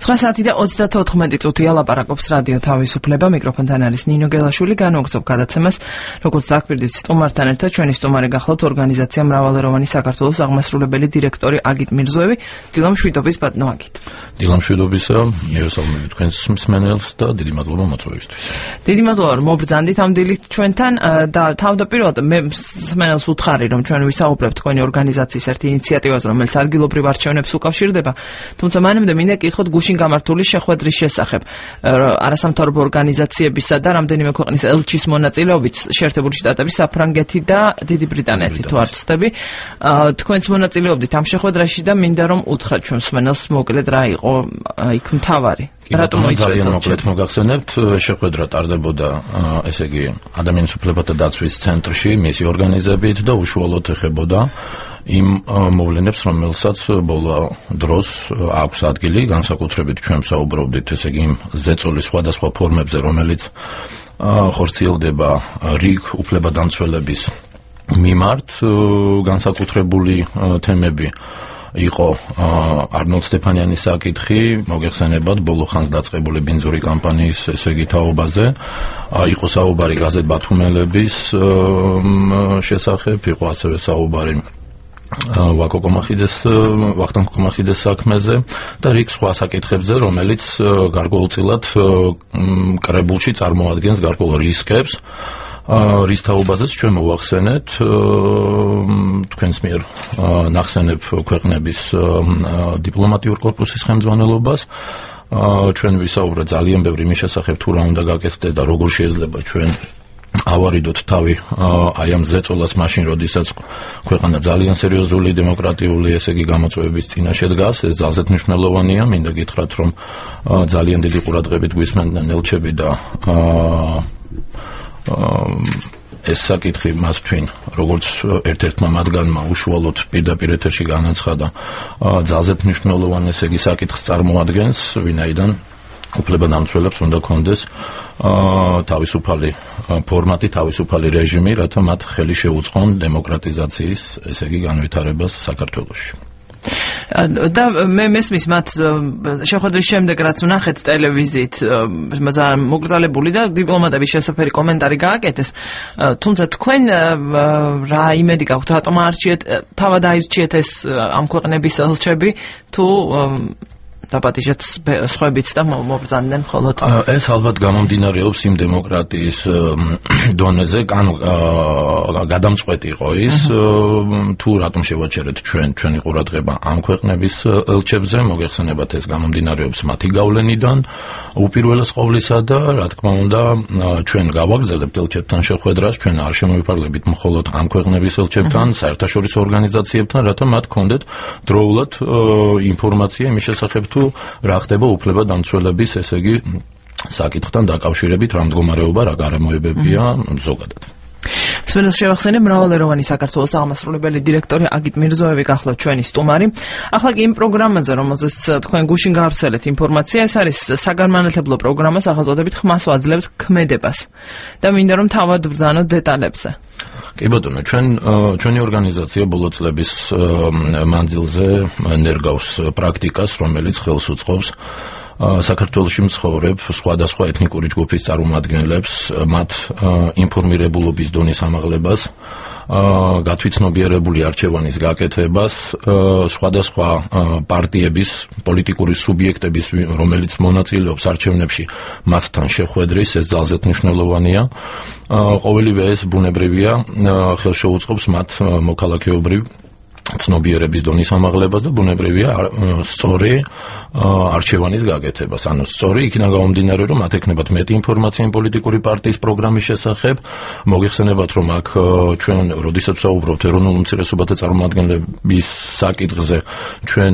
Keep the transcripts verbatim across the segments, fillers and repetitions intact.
ცხრა საათი და ოცდათოთხმეტი წუთია, ლაპარაკობს რადიო თავისუფლება, მიკროფონთან არის ნინო გელაშვილი, განვაგრძობ გადაცემას, როგორც დაგვირდით სტუმართან ერთად, ჩვენი სტუმარი გახლავთ ორგანიზაცია მრავალეროვანი საქართველოს აღმასრულებელი დირექტორი აგით მირზოევი, დილა მშვიდობის ბატონო აგით. დილა მშვიდობისა, მივესალმები თქვენს მსმენელს და დიდი მადლობა მოწვევისთვის. დიდი მადლობა რომ მობრძანდით ამ დილით ჩვენთან და თავდაპირველად მე მსმენელს ვუთხარი რომ ჩვენ ვისაუბრებთ თქვენი ორგანიზაციის ერთ ინიციატივაზე, რომელიც ადგილობრივ არჩევნებს უკავშირდება, თუმცა მანამდე მინდა კითხოთ გუშინ გამართული შეხვედრის შესახებ არასამთავრობო ორგანიზაციებისა და რამდენიმე ქვეყნის ელჩის მონაწილეობით შეერთებული შტატების, საფრანგეთი და დიდი ბრიტანეთი თუ არ ვცდები. თქვენც მონაწილეობდით ამ შეხვედრაში და მინდა რომ უთხრათ ჩვენ მსმენელს მოკლედ რა იყო იქ მთავარი. რატომ ძალიან მოკლედ მოგახსენებთ, შეხვედრა ტარდებოდა ესე იგი ადამიანის უფლებათა დაცვის ცენტრში მისი ორგანიზებით და უშუალოდ ეხებოდა იმ მოვლენებს, რომელსაც ბოლო დროს აქვს ადგილი, განსაკუთრებით ჩვენ ვსაუბრობდით ესე იგი იმ ზეწოლის სხვადასხვა ფორმებზე, რომელიც ხორციელდება რიგ უფლებადამცველების მიმართ. განსაკუთრებული თემები იყო არნოლდ სტეფანიანის საკითხი, მოგეხსენებათ ბოლო ხანს დაწყებული ბენზური კამპანიის ესე იგი თაობაზე, იყო საუბარი გაზეთ ბათუმელების შესახებ, იყო ასევე საუბარი ვაკო კომახიძეს, ვახტანგ კომახიძეს საქმეზე და რიგ სხვა საკითხებზე, რომელიც გარკვეულწილად კრებულში წარმოადგენს გარკვეულ რისკებს, რის თაობაზეც ჩვენ მოვახსენეთ თქვენს მიერ ნახსენებ ქვეყნების დიპლომატიურ კორპუსის ხელმძღვანელობას. ჩვენ ვისაუბრეთ ძალიან ბევრი მის შესახებ, თუ რა უნდა გაკეთდეს და როგორ შეიძლება ჩვენ ავარიდოთ თავი აი ამ ზეწოლას მაშინ, როდესაც ქვეყანა ძალიან სერიოზული დემოკრატიული ესე იგი გამოწვევების წინაშე დგას. ეს ძალზედ მნიშვნელოვანია. მინდა გითხრათ, რომ ძალიან დიდი ყურადღებით გვისმენდნენ ელჩები და ეს საკითხი მას თქვენ, როგორც ერთ-ერთმა მათგანმა უშუალოდ პირდაპირ ეთერში განაცხადა, ძალზედ მნიშვნელოვანი ესე იგი საკითხს წარმოადგენს, ვინაიდან უფლებადამცველებს უნდა კონდეს თავისუფალი ფორმატი, თავისუფალი რეჟიმი, რათა მათ ხელი შეუწყონ დემოკრატიზაციის ესე იგი განვითარებას საქართველოში. და მე მესმის მათ შეხვედრის შემდეგ, რაც ვნახეთ ტელევიზიით, ძალიან მოკრძალებული და დიპლომატების შესაფერი კომენტარი გააკეთეს. თუმცა თქვენ რა იმედი გაქვთ, რატომ არჩიეთ, თავად აირჩიეთ ეს ამ ქვეყნების ელჩები, თუ დაპატიჟეთ სხვებიც და მობრძანდნენ მხოლოდ? ეს ალბათ გამომდინარეობს იმ დემოკრატიის დონეზე, ანუ გადამწყვეტ იყო ის, თუ რატომ შევაჩერეთ ჩვენ ჩვენი ყურადღება ამ ქვეყნების ელჩებზე. მოგეხსენებათ, ეს გამომდინარეობს მათი გავლენიდან უპირველეს ყოვლისა და რა თქმა უნდა ჩვენ გავაგრძელებთ ელჩებთან შეხვედრას, ჩვენ არ შემოვიფარგლებით მხოლოდ ამ ქვეყნების ელჩებთან, საერთაშორისო ორგანიზაციებთან, რათა მათ ჰქონდეთ დროულად ინფორმაცია იმის შესახებ, თუ რა ხდება უფლებადამცველების ესე იგი საკითხთან დაკავშირებით, რა მდგომარეობა, რა გარემოებებია ზოგადად. მსმენელს შევახსენებ, მრავალეროვანი საქართველოს აღმასრულებელი დირექტორი აგით მირზოევი გახლავთ ჩვენი სტუმარი. ახლა კი იმ პროგრამაზე, რომელზეც თქვენ გუშინ გავრცელეთ ინფორმაცია, ეს არის საგანმანათლებლო პროგრამა სახელწოდებით ხმას ვაძლევთ ქმედებას და მინდა რომ თავად ვბრძანოთ დეტალებზე. კი ბატონო, ჩვენ ჩვენი ორგანიზაცია ბოლო წლების მანძილზე ნერგავს პრაქტიკას, რომელიც ხელს უწყობს საქართველოში მცხოვრებ სხვადასხვა ეთნიკური ჯგუფის წარმომადგენლებს მათ ინფორმირებულობის დონის ამაღლებას, გათვითცნობიერებული არჩევანის გაკეთებას, სხვადასხვა პარტიების, პოლიტიკური სუბიექტების, რომელიც მონაწილეობს არჩევნებში, მათთან შეხვედრის, ეს ძალზედ მნიშვნელოვანია. ყოველივე ეს ბუნებრივია, ხელს შეუწყობს მათ მოქალაქეობრივ ცნობიერების დონის ამაღლებას და ბუნებრივია სწორი არჩევანის გაკეთებას. ანუ სწორი იქიდან გამომდინარე, რომ მათ ექნებათ მეტი ინფორმაცია იმ პოლიტიკური პარტიის პროგრამის შესახებ. მოგეხსენებათ, რომ აქ ჩვენ როდესაც ვსაუბრობთ ეროვნულ უმცირესობათა წარმომადგენლების საკითხზე, ჩვენ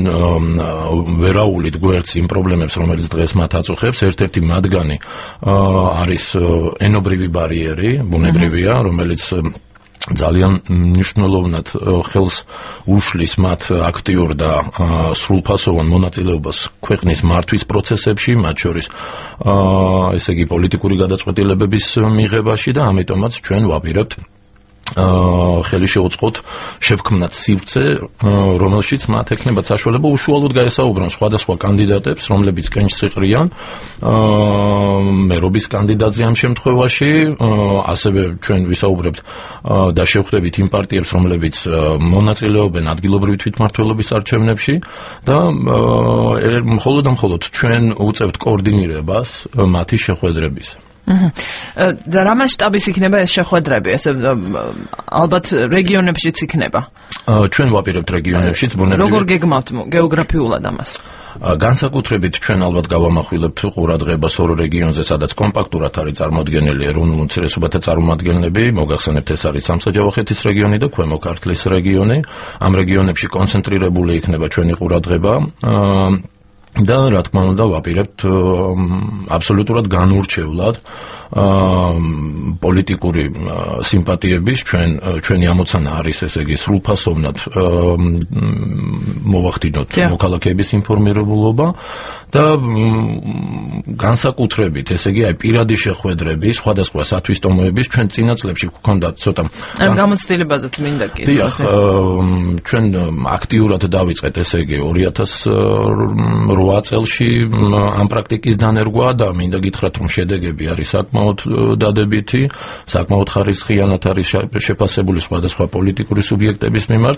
ვერაულით გვერდს იმ პრობლემებს, რომელიც დღეს მათ აწუხებს. ერთ-ერთი მათგანი არის ენობრივი ბარიერი, ბუნებრივია, რომელიც ძალიან მნიშვნელოვნად ხელს უშლის მათ აქტიურ და სრულფასოვან მონაწილეობას ქვეყნის მართვის პროცესებში, მათ შორის ესე იგი პოლიტიკური გადაწყვეტილებების მიღებაში და ამიტომაც ჩვენ ვაპირებთ ხელი შეუწყოთ შევქმნათ სივრცე, რომელშიც მათ ექნებათ საშუალება უშუალოდ გაესაუბრონ სხვადასხვა კანდიდატებს, რომლებიც კენჭსიყრიან, მერობის კანდიდატზე ამ შემთხვევაში, ასევე ჩვენ ვისაუბრებთ და შევხვდებით იმ პარტიებს, რომლებიც მონაწილეობენ ადგილობრივი თვითმმართველობის არჩევნებში და მხოლოდ და მხოლოდ ჩვენ უწევთ კოორდინირებას მათი შეხვედრების. და რა მასშტაბის იქნება ეს შეხვედრები? ესე ალბათ რეგიონებშიც იქნება. ჩვენ ვაპირებთ რეგიონებშიც, ბუნებრივია. როგორ გეგმავთ გეოგრაფიულად ამას? განსაკუთრებით ჩვენ ალბათ გავამახვილებთ ყურადღებას ორ რეგიონზე, სადაც კომპაქტურად არის წარმოდგენილი ეროვნულ უმცირესობათა წარმომადგენლები, მოგახსენებთ ეს არის სამსაჯავახეთის რეგიონი და ქვემო ქართლის რეგიონი. ამ რეგიონებში კონცენტრირებული იქნება ჩვენი ყურადღება. და რა თქმა უნდა ვაპირებთ აბსოლუტურად განურჩევლად პოლიტიკური სიმპათიების ჩვენ ჩვენი ამოცანა არის ესე იგი სრულფასოვნად მოვახდინოთ მოქალაქეების ინფორმირებულობა და განსაკუთრებით ესე იგი აი პირადი შეხვედრები სხვადასხვა სათვისტომოების ჩვენ წინა წლებში გვქონდა ცოტა ამ გამოცდილებაზეც მინდა კი დიახ ჩვენ აქტიურად დავიწყეთ ესე იგი ორი ათას რვა წელში ამ პრაქტიკის დანერგვა და მინდა გითხრათ რომ შედეგები არის საკმაოდ დადებითი, საკმაოდ ხარისხიანად არის შეფასებული სხვადასხვა პოლიტიკური სუბიექტების მიმართ.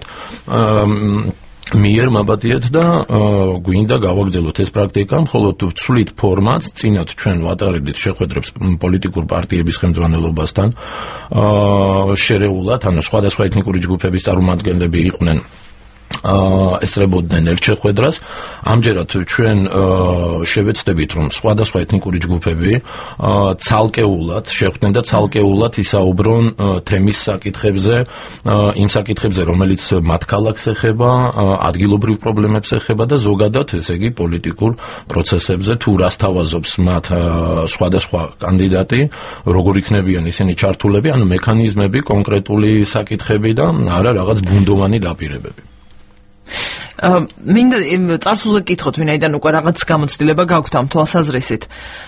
მიერ მაბადიეთ და გვინდა გავაგრძელოთ ეს პრაქტიკა, მხოლოდ ვცვლით ფორმატს, წინათ ჩვენ ვატარებდით შეხვედრებს პოლიტიკურ პარტიების ხელმძღვანელობასთან, შერეულად, ანუ სხვადასხვა ეთნიკური ჯგუფების წარმომადგენლები იყვნენ ესწრებოდნენ ერთ შეხვედრას. ამჯერად ჩვენ შევეცდებით, რომ სხვადასხვა ეთნიკური ჯგუფები ცალკეულად შეხვდნენ და ცალკეულად ისაუბრონ თემის საკითხებზე, იმ საკითხებზე, რომელიც მათ ქალაქს ეხება, ადგილობრივ პრობლემებს ეხება და ზოგადად, ესე იგი, პოლიტიკურ პროცესებზე, თუ რას თავაზობს მათ სხვადასხვა კანდიდატი, როგორ იქნებიან ისინი ჩართულები, ანუ მექანიზმები, კონკრეტული საკითხები და არა რაღაც ბუნდოვანი დაპირებები. მინდა წარსულზე გკითხოთ, ვინაიდან უკვე რაღაც გამოცდილება გაქვთ ამ თვალსაზრისით.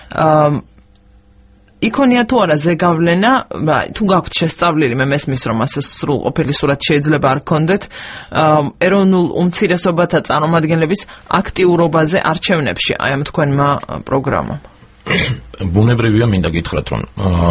იქონია თუ არა ზეგავლენა, თუ გაქვთ შესწავლილი, მე მესმის რომ ასე სრულყოფილი სურათი შეიძლება არ გქონდეთ, ეროვნულ უმცირესობათა წარმომადგენლების აქტიურობაზე არჩევნებში, აი ამ თქვენმა პროგრამამ. ბუნებრივია, მინდა გითხრათ, რომ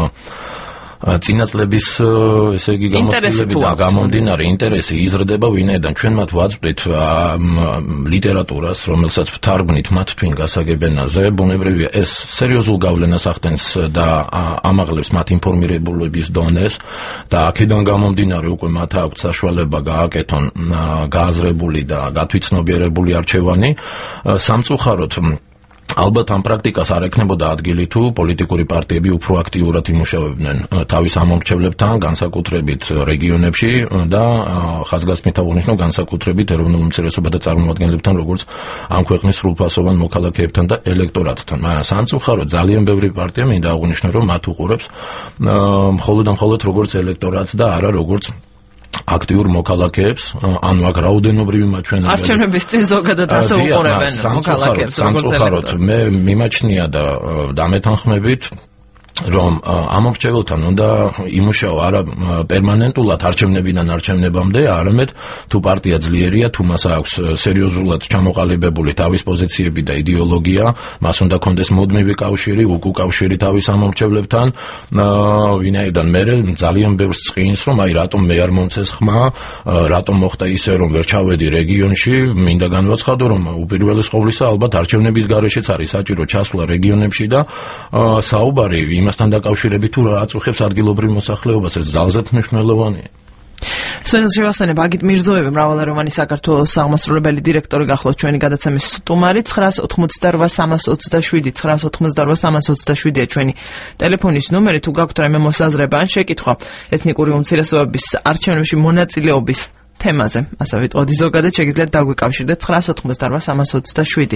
წინა წლების ესე იგი გამოცდილები და გამომდინარე ინტერესი იზრდება, ვინაიდან ჩვენ მათ ვაწვდით ლიტერატურას, რომელსაც ვთარგმნით მათ თვინ გასაგებენაზე, ბუნებრივია ეს სერიოზულ გავლენას ახდენს და ამაღლებს მათ ინფორმირებულობის დონეს და აქედან გამომდინარე უკვე მათ აქვთ საშუალება გააკეთონ გააზრებული და გათვითცნობიერებული არჩევანი. სამწუხაროდ ალბათ ამ პრაქტიკას არ ექნებოდა ადგილი თუ პოლიტიკური პარტიები უფრო აქტიურად იმუშავებდნენ თავის ამომრჩევლებთან, განსაკუთრებით რეგიონებში და ხაზგასმით აღნიშნო განსაკუთრებით ეროვნულ უმცირესობათა წარმომადგენლებთან, როგორც ამ ქვეყნის სრულფასოვან მოქალაქეებთან და ელექტორატთან. სამწუხაროდ ძალიან ბევრი პარტია მინდა აღნიშნო, რომ მათ უყურებს მხოლოდ და მხოლოდ როგორც ელექტორატს და არა როგორც აქტიურ მოქალაქეებს, ანუ აქ რაოდენობრივი მაჩვენებელი არჩევნების წინ ზოგადად ასე უყურებენ მოქალაქეებს, როგორც ელექტორატს. მე მიმაჩნია და დამეთანხმებით, რომ ამომრჩეველთან უნდა იმუშავა არა პერმანენტულად არჩევნებიდან არჩევნებამდე, არამედ თუ პარტია ძლიერია, თუ მას აქვს სერიოზულად ჩამოყალიბებული თავის პოზიციები და იდეოლოგია, მას უნდა კონდეს მუდმივი კავშირი, უკუკავშირი თავის ამომრჩევლებთან, ვინაიდან მე ძალიან ბევრს წინს, რომ აი რატომ მე არ მომცეს ხმა, რატომ მოხდა ისე, რომ ვერ ჩავედი რეგიონში, მინდა განვაცხადო, რომ უპირველეს ყოვლისა ალბათ არჩევნების გარეშეც არის საჭირო ჩასვლა რეგიონებში და საუბარი იმასთან დაკავშირებით თუ რა აწუხებს ადგილობრივ მოსახლეობას, ეს ძალზედ მნიშვნელოვანია. სვენელ შევახსენებ, აგით მირზოევი, მრავალეროვანი საქართველოს აღმასრულებელი დირექტორი გახლავთ ჩვენი გადაცემის სტუმარი. ცხრას ოცდაოთხმოცდარვა სამას ოცდაშვიდი ცხრას ოცდაოთხმოცდარვა სამას ოცდაშვიდია ჩვენი ტელეფონის ნომერი. თუ გაქვთ რაიმე მოსაზრება ან შეკითხვა ეთნიკური უმცირესობების არჩევნებში მონაწილეობის თემაზე, ასე ვიტყოდი, ზოგადად შეგიძლიათ დაგვიკავშირდეთ ცხრას ოცდაოთხმოცდარვა სამას ოცდაშვიდი.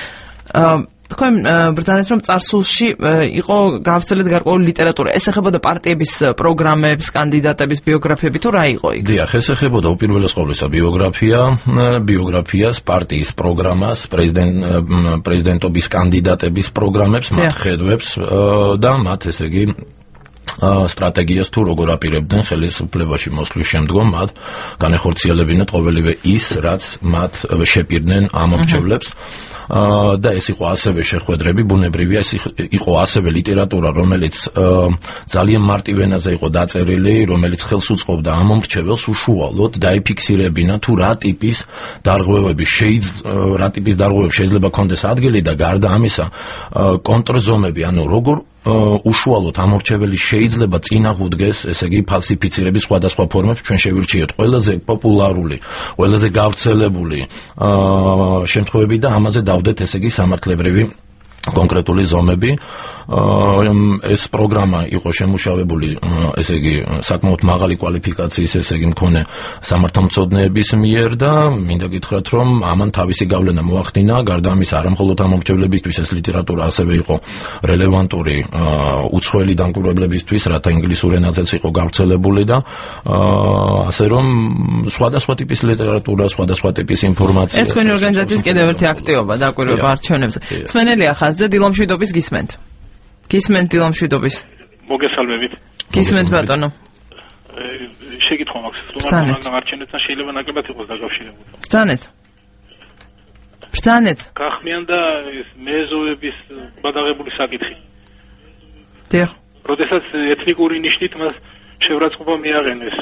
თქვენ ბრძანეთ, რომ წარსულში იყო გავრცელებული გარკვეული ლიტერატურა. ეს ეხებოდა პარტიების პროგრამებს, კანდიდატების ბიოგრაფიები თუ რა იყო იქ? დიახ, ეს ეხებოდა უპირველეს ყოვლისა ბიოგრაფია, ბიოგრაფიას, პარტიის პროგრამას, პრეზიდენტ პრეზიდენტობის კანდიდატების პროგრამებს, მათ ხედვებს და მათ ესე იგი სტრატეგიას თუ როგორ აპირებდნენ ხელისუფლებაში მოსვლის შემდგომ მათ განეხორციელებინათ ყოველივე ის, რაც მათ შეპირდნენ ამორჩევლებს და ეს იყო ასევე შეხვედრები, ბუნებრივია, ეს იყო ასევე ლიტერატურა, რომელიც ძალიან მარტივ ენაზე იყო დაწერილი, რომელიც ხელს უწყობდა ამორჩეველს უშუალოდ დაიფიქსირებინა თუ რა ტიპის დარღვევები შეიძლება რა ტიპის დარღვევები შეიძლება კონდეს ადგილი და გარდა ამისა კონტრზომები, ანუ როგორ უშუალოდ ამორჩეველი შეიძლება წინააღმდეგეს, ესე იგი ფალსიფიცირების სხვადასხვა ფორმებს ჩვენ შევირჩიოთ ყველაზე პოპულარული, ყველაზე გავრცელებული შემთხვევები და ამაზე დავდეთ, ესე იგი სამართლებრივი კონკრეტული ზომები. ეს პროგრამა იყო შემუშავებული, ესე იგი საკმაოდ მაღალი კვალიფიკაციის, ესე იგი მქონე სამართალმცოდნეების მიერ და მინდა გითხრათ, რომ ამან თავისი გავლენა მოახდინა, გარდა ამისა არა მხოლოდ ამორჩევლებისთვის ეს ლიტერატურა ასევე იყო რელევანტური უცხოელი დამკვირვებლებისთვის, რათა ინგლისურ ენაზეც იყო გავრცელებული და ასე რომ სხვადასხვა ტიპის ლიტერატურა, სხვადასხვა ტიპის ინფორმაცია. ეს თქვენი ორგანიზაციის კიდევ ერთი აქტივობა დაკვირვება არჩევნებზე. სვენელია ხაზზე დილომშვიდობის გისმენთ. გისმენთ დილომშვიდობის. მოგესალმებით. გისმენთ ბატონო. შეკითხვა მაქვს, რომ არჩევნებთან შეიძლება ნაკლებად იყოს დაკავშირებული. ბრძანეთ. ბრძანეთ. გახმიანდა ეს მეზოების გადაღებული საკითხი. დიახ. როდესაც ეთნიკური ნიშნით მას შევრაცხყოფა მიაღენეს.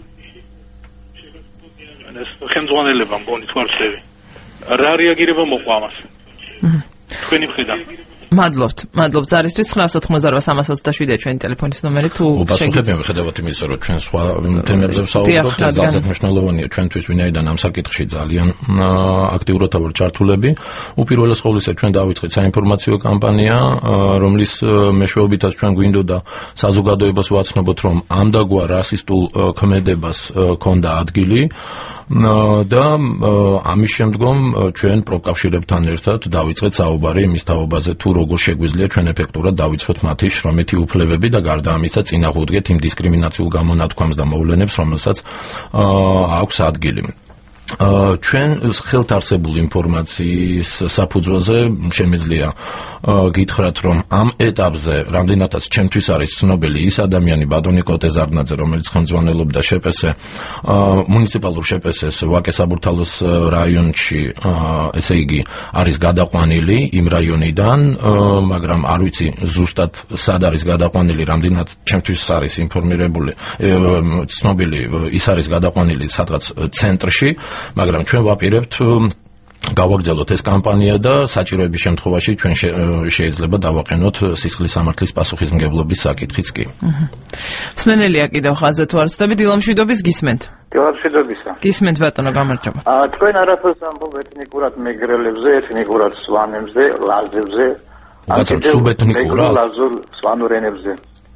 ეს ხელმძღვანელობა მგონი თუ არ ვცდები. რა რეაგირება მოყვა ამას? თქვენი მხრიდან. მადლობთ, მადლობთ ზარისთვის. ცხრა ოთხმოცდაოთხ სამას ოცდაშვიდი ჩვენი ტელეფონის ნომერი თუ შეგიძლიათ მიხედავთ იმის, რომ ჩვენ სხვა თემებზე ვსაუბრობთ, ეს ძალიან მნიშვნელოვანია ჩვენთვის, ვინაიდან ამ საკითხში ძალიან აქტიურად ვარ ჩართულები. უპირველეს ყოვლისა ჩვენ დავიწყეთ საინფორმაციო კამპანია, რომლის მეშვეობითაც ჩვენ გვინდოდა საზოგადოებას ვაცნობოთ, რომ ამდაგვა რასისტულ ქმედებას ქონდა ადგილი და ამის შემდგომ ჩვენ პროკავშირებთან ერთად დავიწყეთ საუბარი იმის თაობაზე, თუ როგორ შეგვიძლია ჩვენ ეფექტურად დავიცვათ მათი შრომითი უფლებები და გარდა ამისა წინააღმდეგეთ იმ დისკრიმინაციულ გამონათქვამს და მოვლენებს, რომელსაც აქვს ადგილი. ჩვენ ხელთ არსებული ინფორმაციის საფუძველზე შემიძლია გითხრათ, რომ ამ ეტაპზე რამდენადაც ჩემთვის არის ცნობილი ის ადამიანი ბატონი კოტეზარნაძე, რომელიც ხელმძღვანელობდა შეპესე მუნიციპალურ შეპესეს ვაკე-საბურთალოს რაიონში, ესე იგი არის გადაყვანილი იმ რაიონიდან, მაგრამ არ ვიცი ზუსტად სად არის გადაყვანილი, რამდენად ჩემთვის არის ინფორმირებული, ცნობილი, ის არის გადაყვანილი სადღაც ცენტრში, მაგრამ ჩვენ ვაპირებთ გავაგრძელოთ ეს კამპანია და საჭიროების შემთხვევაში ჩვენ შეიძლება დავაყენოთ სისხლის სამართლის პასუხისმგებლობის საკითხიც კი. სმენელია კიდევ ხაზზე თუ არ ვცდები, დილომშვიდობის გისმენთ. დილომშვიდობისა. გისმენთ ბატონო, გამარჯობა. აა თქვენ არაფერს ამბობთ ეთნიკურად მეგრელებზე, ეთნიკურად სვანებზე, ლაზებზე, ანუ სუბეთნიკურად ლაზურ სვანურ ენებზე.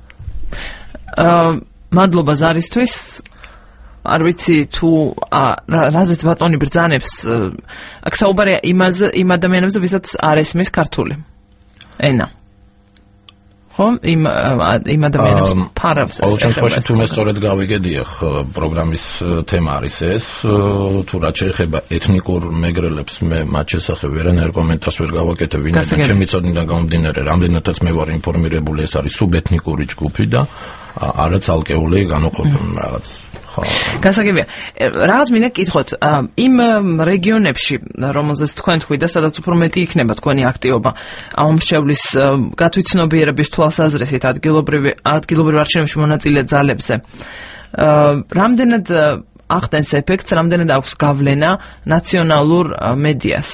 აა მადლობა ზარისთვის. არ ვიცი თუ რაზეც ბატონი ბრძანებს, აქ საუბარია იმაზე, იმ ადამიანებზე, ვისაც არ ესმის ქართული ენა. ხო, იმ იმ ადამიანებს ფარავს ეს. ყოველ შემთხვევაში თუ მე სწორედ გავიგე, დიახ, პროგრამის თემა არის ეს, თუ რაც შეეხება ეთნიკურ მეგრელებს, მე მათ შესახებ ვერანაირ კომენტარს ვერ გავაკეთებ, ვინაიდან ჩემი წოდნიდან გამომდინარე, რამდენადაც მე ვარ ინფორმირებული, ეს არის სუბეთნიკური ჯგუფი და არა ცალკეული განუყოფელი რაღაც. გასაგებია. რაღაც მინდა გკითხოთ, იმ რეგიონებში, რომელზეც თქვენ თქვი და სადაც უფრო მეტი იქნება თქვენი აქტივობა, ამომრჩევლის გათვითცნობიერების თვალსაზრისით ადგილობრივი ადგილობრივ არჩევნებში მონაწილე ძალებზე, რამდენად ახდენს ეფექტს, რამდენად აქვს გავლენა ნაციონალურ მედიას?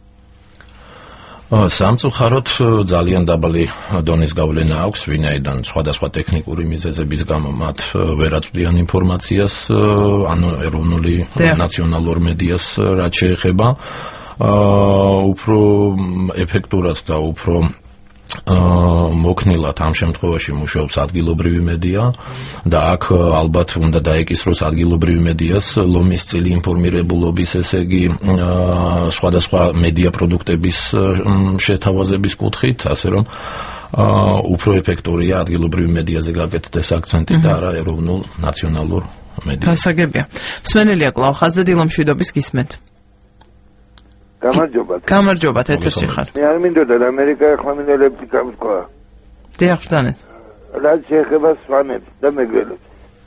სამწუხაროდ ძალიან დაბალი დონის გავლენა აქვს, ვინაიდან სხვადასხვა ტექნიკური მიზეზების გამო მათ ვერ აწვდიან ინფორმაციას, ანუ ეროვნული ნაციონალურ მედიას რაც შეეხება, უფრო ეფექტურად და უფრო მოქნილად ამ შემთხვევაში მუშაობს ადგილობრივი მედია და აქ ალბათ უნდა დაეკისროს ადგილობრივი მედიას ლომის წილი ინფორმირებულობის, ესე იგი სხვადასხვა მედია პროდუქტების შეთავაზების კუთხით, ასე რომ უფრო ეფექტურია ადგილობრივი მედიაზე გაკეთდეს აქცენტი და არა ეროვნულ ნაციონალურ მედიაზე. გასაგებია. სვენელია კлау ხაზზე დილომშვიდობის გისმენთ. გამარჯობათ. გამარჯობათ, ეთერში ხართ. მე არ მინდოდა ამერიკა ეხმამინელები გამთქვა. დიახ, ბრძანეთ. რაც შეეხება სვანებს და მეგრელებს.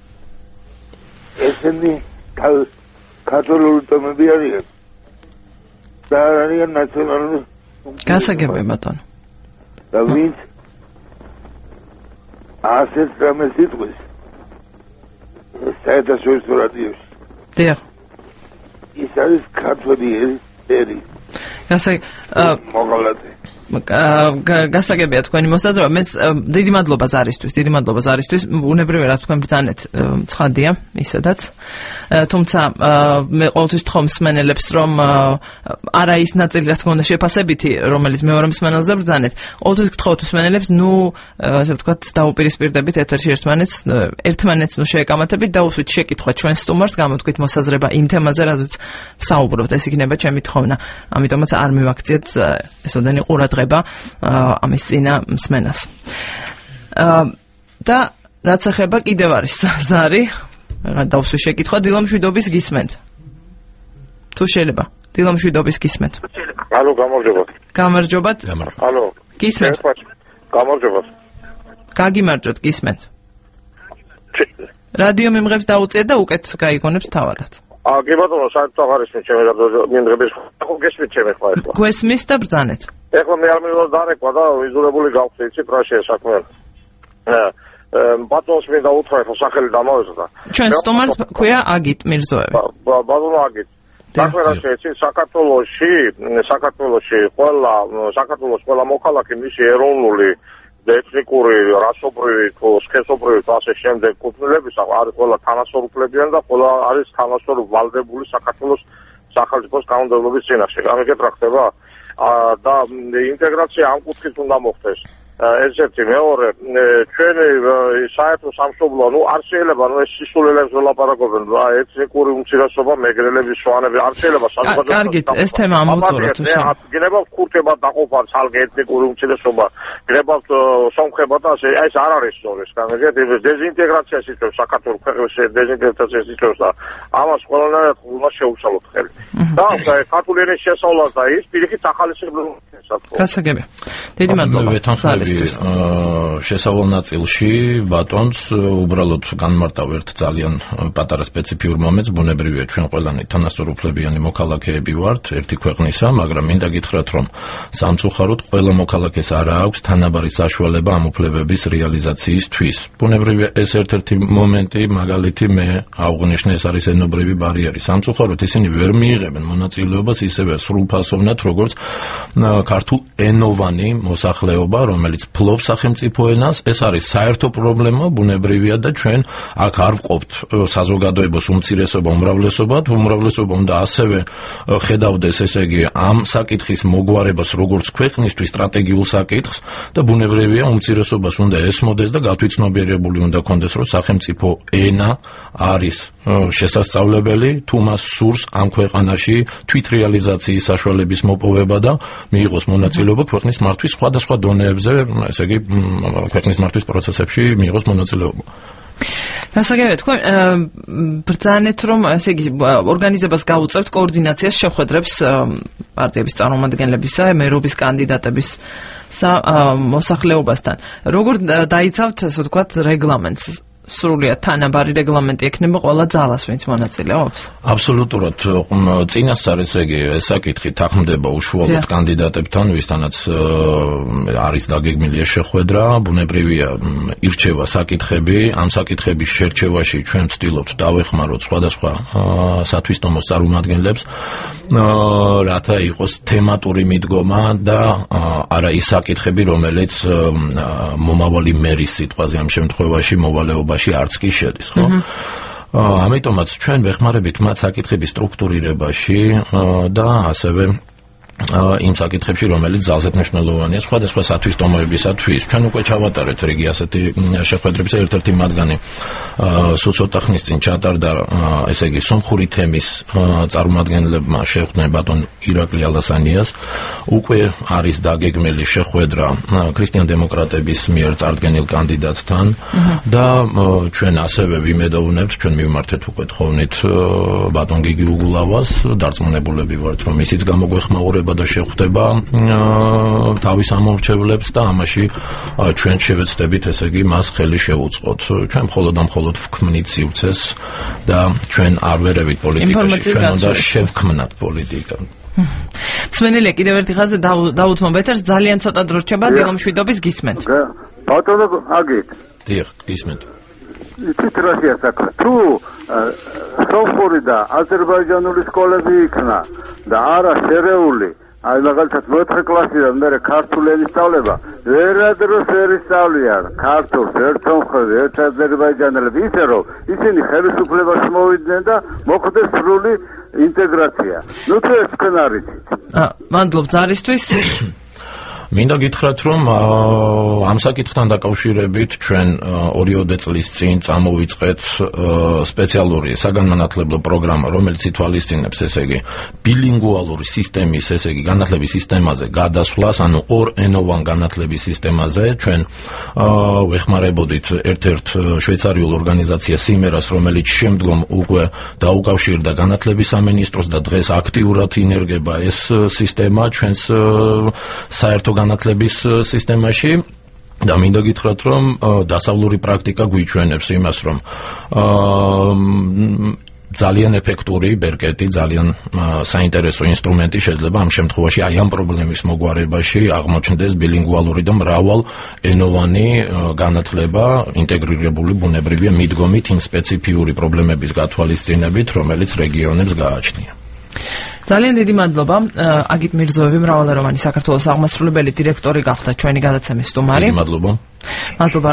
ესენი კათოლიკური ტომები არიან და არიან ნაციონალური გასაგებია ბატონო. და ვინც ასეთ რამეს იტყვის საერთაშორისო რადიოში. დიახ. ის არის ქართველი ერი. გასაგებია. მოგალათი. გასაგებია თქვენი მოსაზრება. მე დიდი მადლობა ზარისთვის, დიდი მადლობა ზარისთვის. უნებრივია რაც თქვენ ბრძანეთ ცხადია ისედაც. თუმცა მე ყოველთვის თხოვ მსმენელებს რომ არა ის ნაწილი რაც გქონდა შეფასებითი, რომელიც მეორე მსმენელზე ბრძანეთ. ყოველთვის გთხოვთ მსმენელებს, ნუ ასე ვთქვათ, დაუპირისპირდებით ეთერში ერთმანეთს, ერთმანეთს ნუ შეეკამათებით და უსვით შეკითხვა ჩვენ სტუმარს, გამოთქვით მოსაზრება იმ თემაზე, რაზეც ვსაუბრობთ. ეს იქნება ჩემი თხოვნა. ამიტომაც არ მივაქციეთ ესოდენი ყურადღება ამის წინა მსმენელს. და რაც ახება კიდევ არის ზარი, დავსვი შეკითხვა, დილამშვიდობის გისმენთ. თუ შეიძლება, დილამშვიდობის გისმენთ. ალო, გამარჯობათ. გამარჯობათ. ალო. გისმენთ. გამარჯობათ. გაგიმარჯოთ, გისმენთ. რადიო მიმღებს დაუწიეთ და უკეთ გაიგონებს თავადად. აა, კი ბატონო, საერთოდ აღარ ისმის ჩემი მიმღების. ხო, გესმით ჩემი ხმა ეს. გვესმის და ბრძანეთ. ეხლა მე არ მინდა დარეკვა და ვიზურებული გავხდი, იცით რა შეე საქმე. აა ბატონს მინდა უთხრა ხო სახელი დამავეზდა. ჩვენ სტუმარს ქვია აგით მირზოევი. ბატონო აგით. საქმე რა შეე, იცით საქართველოში, საქართველოში ყველა საქართველოს ყველა მოქალაქე მისი ეროვნული ეთნიკური, რასობრივი, სქესობრივი და ასე შემდეგ კუთვნილების არის ყველა თანასწორუფლებიანი და ყველა არის თანასწორვალდებული საქართველოს სახელმწიფოს კანონმდებლობის წინაშე. ამიტომ რა ხდება? და ინტეგრაცია ამ კუთხით უნდა მოხდეს. ერთ-ერთი, მეორე, ჩვენი საერთო სამშობლო, ნუ არ შეიძლება, ნუ ეს სისულელებს ველაპარაკობენ, ეთნიკური უმცირესობა, მეგრელების, სვანები, არ შეიძლება საზოგადოებაში. კარგით, ეს თემა ამოვწუროთ. გნებავთ ქურთება დაყოფა, ცალკე ეთნიკური უმცირესობა, გნებავთ სომხება და ასე, ეს არ არის სწორი. გამიგეთ, დეზინტეგრაციას იწვევს საქართველოს ქვეყნის დეზინტეგრაციას იწვევს და ამას ყველანაირად უნდა შევუსალოთ ხელი. და ქართული ენის შესწავლა და ის პირიქით ახალისებრივი საკითხია. გასაგებია. დიდი მადლობა. შესავალ ნაწილში ბატონს უბრალოდ განმარტავ ერთ ძალიან პატარა სპეციფიურ მომენტს, ბუნებრივია ჩვენ ყველანი თანასწორუფლებიანი მოქალაქეები ვართ ერთი ქვეყნისა, მაგრამ მინდა გითხრათ რომ სამწუხაროდ ყველა მოქალაქეს არ აქვს თანაბარი საშუალება ამ უფლებების რეალიზაციისთვის. ბუნებრივია ეს ერთ-ერთი მომენტი, მაგალითი მე აღვნიშნე, ეს არის ენობრივი ბარიერი. სამწუხაროდ ისინი ვერ მიიღებენ მონაწილეობას ისევე სრულფასოვნად, როგორც ქართულ ენოვანი მოსახლეობა, რომელიც ფლობს სახელმწიფო ენას, ეს არის საერთო პრობლემა, ბუნებრივია და ჩვენ აქ არ ვყოფთ საზოგადოებას უმცირესობა, უმრავლესობა, უმრავლესობა უნდა ასევე ხედავდეს, ესე იგი, ამ საკითხის მოგვარებას როგორც ქვეყნისთვის სტრატეგიულ საკითხს და ბუნებრივია უმცირესობას უნდა ესმოდეს და გათვითცნობიერებული უნდა კონდეს, რომ სახელმწიფო ენა არის შესასწავლებელი, თუ მას სურს ამ ქვეყანაში თვითრეალიზაციის საშუალების მოპოვება და მიიღოს მონაწილეობა ქვეყნის მართვის სხვადასხვა დონეებზე, ესე იგი, ქვეყნის მართვის პროცესებში მიიღოს მონაწილეობა. გასაგებია, თქვენ ბრძანეთ, რომ ესე იგი ორგანიზებას გაუწევთ კოორდინაციას შეხვედრებს პარტიების წარმომადგენლებისა, მერობის კანდიდატების მოსახლეობასთან. როგორ დაიცავთ, ასე ვთქვათ, რეგლამენტს? სრულიად თანაბარი რეგლამენტი ექნება ყველა ძალას, ვინც მონაწილეობს? აბსოლუტურად. წინასწარ ესე იგი ეს საკითხი თანხმდება უშუალოდ კანდიდატებთან, ვისთანაც არის დაგეგმილი ეს შეხვედრა, ბუნებრივია ირჩევა საკითხები, ამ საკითხების შერჩევაში ჩვენ ვცდილობთ დავეხმაროთ სხვადასხვა სათვისტომოს წარმომადგენლებს, რათა იყოს თემატური მიდგომა და არა ის საკითხები, რომელიც მომავალი მერის სიტყვაზე ამ შემთხვევაში მოვალეობა არც კი შედის, ხო? ამიტომაც ჩვენ ვეხმარებით მათ საკითხების სტრუქტურირებაში და ასევე იმ საკითხებში, რომელიც ძალზედ მნიშვნელოვანია სხვადასხვა სათვისტომოებისათვის. ჩვენ უკვე ჩავატარეთ რიგი ასეთი შეხვედრების, ერთ-ერთი მათგანი სულ ცოტა ხნის წინ ჩატარდა, ესე იგი, სომხური თემის წარმომადგენლებმა შეხვდნენ ბატონ ირაკლი ალასანიას. უკვე არის დაგეგმილი შეხვედრა ქრისტიან-დემოკრატების მიერ წარდგენილ კანდიდატთან და ჩვენ ასევე ვიმედოვნებთ, ჩვენ მივმართეთ უკვე თხოვნით ბატონ გიგი უგულავას, დარწმუნებულები ვართ, რომ ისიც გამოგვეხმაურება ემსახურება და შეხვდება თავის ამორჩევლებს და ამაში ჩვენ შევეცდებით, ესე იგი, მას ხელი შევუწყოთ. ჩვენ მხოლოდ და მხოლოდ ვქმნით სივრცეს და ჩვენ არ ვერევით პოლიტიკაში, ჩვენ უნდა შევქმნათ პოლიტიკა. მსმენელია კიდევ ერთი ხაზი დავუთმობ ეთერს, ძალიან ცოტა დრო რჩება, დილო მშვიდობის გისმენთ. ბატონო, აგით. დიახ, გისმენთ. იცით რა შეასაკრა? თუ სოფური და აზერბაიჯანული სკოლები იქნა და არა შერეული, აი მაგალითად მეოთხე კლასიდან მერე ქართული ენის სწავლება, ვერადროს ვერ ისწავლიან ქართულს, ერთ სომხები, ერთ აზერბაიჯანელები, ისე რომ ისინი ხელისუფლებაში მოვიდნენ და მოხდეს სრული ინტეგრაცია. ნუ თუ ეს თქვენ არ იცით. მადლობ ზარისთვის. მინდა გითხრათ, რომ ამ საკითხთან დაკავშირებით ჩვენ ორიოდე წლის წინ წამოვიწყეთ სპეციალური საგანმანათლებლო პროგრამა, რომელიც ითვალისწინებს, ესე იგი, ბილინგუალური სისტემის, ესე იგი, განათლების სისტემაზე გადასვლას, ანუ ორენოვან განათლების სისტემაზე. ჩვენ ვეხმარებოდით ერთ-ერთ შვეიცარიულ ორგანიზაციას სიმერას, რომელიც შემდგომ უკვე დაუკავშირდა განათლების სამინისტროს და დღეს აქტიურად ინერგება ეს სისტემა ჩვენს საერთო განათლების სისტემაში და მინდა გითხრათ, რომ დასავლური პრაქტიკა გვიჩვენებს იმას, რომ ძალიან ეფექტური ბერკეტი, ძალიან საინტერესო ინსტრუმენტი შეიძლება ამ შემთხვევაში აი ამ პრობლემის მოგვარებაში აღმოჩნდეს ბილინგუალური და მრავალენოვანი განათლება, ინტეგრირებული ბუნებრივია მიდგომით იმ სპეციფიური პრობლემების გათვალისწინებით, რომელიც რეგიონებს გააჩნია. ძალიან დიდი მადლობა. აგით მირზოევი, მრავალეროვანი საქართველოს აღმასრულებელი დირექტორი გახდა ჩვენი გადაცემის სტუმარი. დიდი მადლობა. მადლობა.